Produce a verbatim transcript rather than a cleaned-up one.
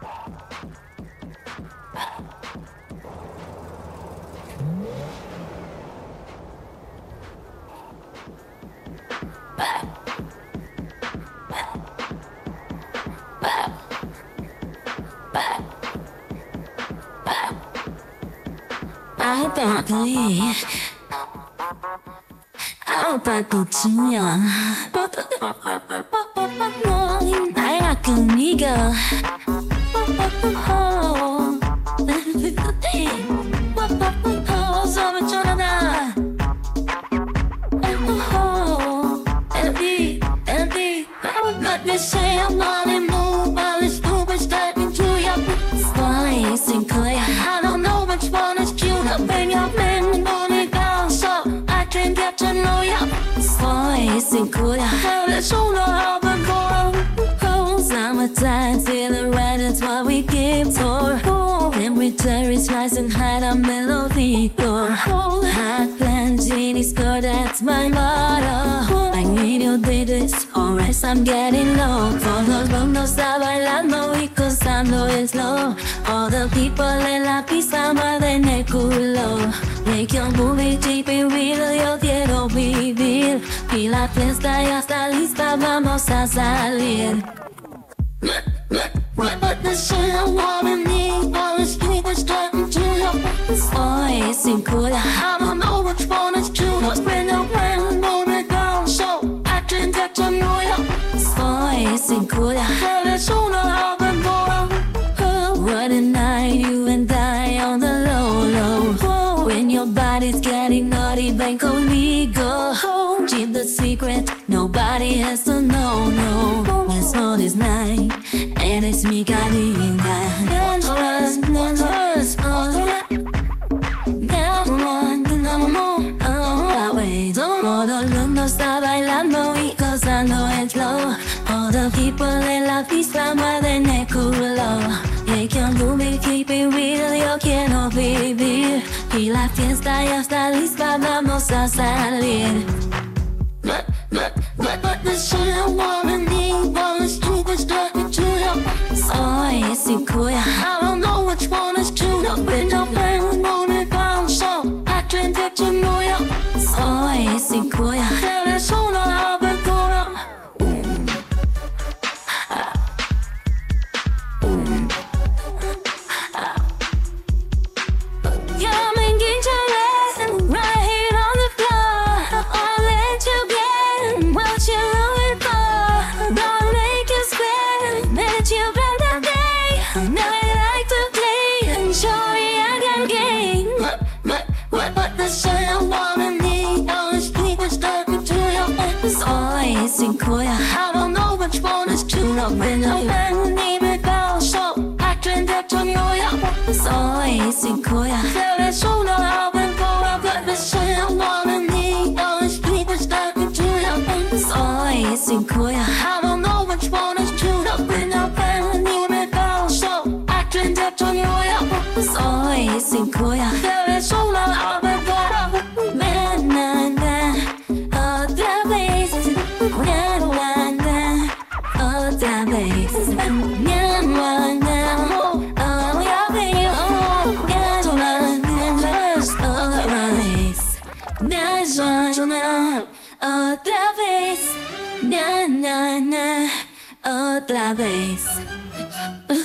I don't believe I'm about to tell ya I got good nigga something to that Envy, envy Let me say I'm not in move While it's stupid stepping to your voice and clear I don't know which one is cute Up in your man, on it down So I can get to know your voice and clear Now let's all know how we're going Summertime, feeling right, that's what we keep for Every day is nice and high, the melody go Hot blend, genie skirt, that's my motto I need you did this, or else I'm getting low For the room, no está bailando y gozando es low All the people en la pista mueven el culo Make your movie cheap and real, yo quiero vivir Y la fiesta ya está lista, vamos a salir But the shit I wanna need All the street is starting to your voice and cool I don't know which one is true But when I'm playing on it down So I can get to know your voice and cool Well, it's all how we're going What a night, you and I on the low, low When your body's getting naughty, ven conmigo Keep the secret, nobody has to know, no Let's hold this night Eres mi cariña Dangerous, dangerous, oh yeah Down one, down more, oh away Todo el mundo está bailando y gozando el flow All the people en la pista mueven el culo Make your movie, keep it real, yo quiero vivir Y la fiesta ya está lista, vamos a salir But, but, but, but the shit I wanna need All the street is starting to your voice and cool I don't know which one is true No window pane on it down So I can get to know your voice and cool Yeah, that's all I've been going Yeah, I'm engaged right here on the floor I'll let you get what you're looking for Don't make you sweat, let you blend the day Now I like to play and show you I can game What, what, what, what the shit I wanna need All the street is starting to your voice and cool I don't know which one is true No window and leave it down So I can get to know your voice and cool Yeah, that's all how we're going But the shit I wanna need All the street is starting to your voice and cool I don't know which one is true No window and leave it down So I can get to know your voice and cool Yeah, that's all how we're going Man, na, na Otra vez Na, na, na Otra vez Na, na, na Oh, yeah, baby Oh, yeah, na, na, na Otra vez Na, na, na Otra vez Na, na, na Otra vez